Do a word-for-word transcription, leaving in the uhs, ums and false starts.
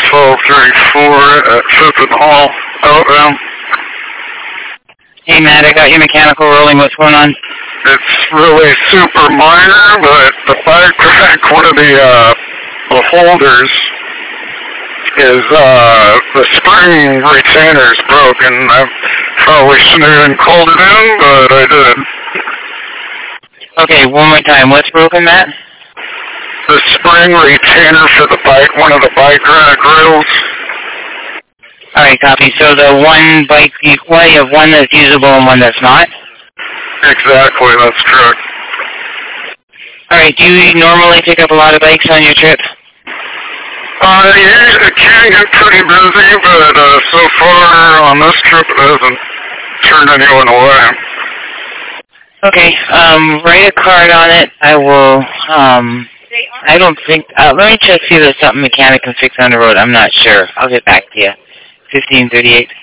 twelve thirty-four at fifth and Hall, outbound. Hey, Matt, I got your mechanical rolling. What's going on? It's really super minor, but the bike rack, one of the, uh, the holders, is, uh, the spring retainer's broken. I probably shouldn't have even called it in, but I did. Okay, one more time. What's broken, Matt? The spring retainer for the bike, one of the bike rack rails. All right, copy. So the one bike, you, well, you have one that's usable and one that's not? Exactly, that's correct. All right, do you normally pick up a lot of bikes on your trip? Uh, yeah, it can get pretty busy, but uh, so far on this trip it hasn't turned anyone away. Okay, um, write a card on it. I will, um, I don't think, uh, let me check see if there's something mechanic can fix on the road. I'm not sure. I'll get back to you. fifteen thirty-eight.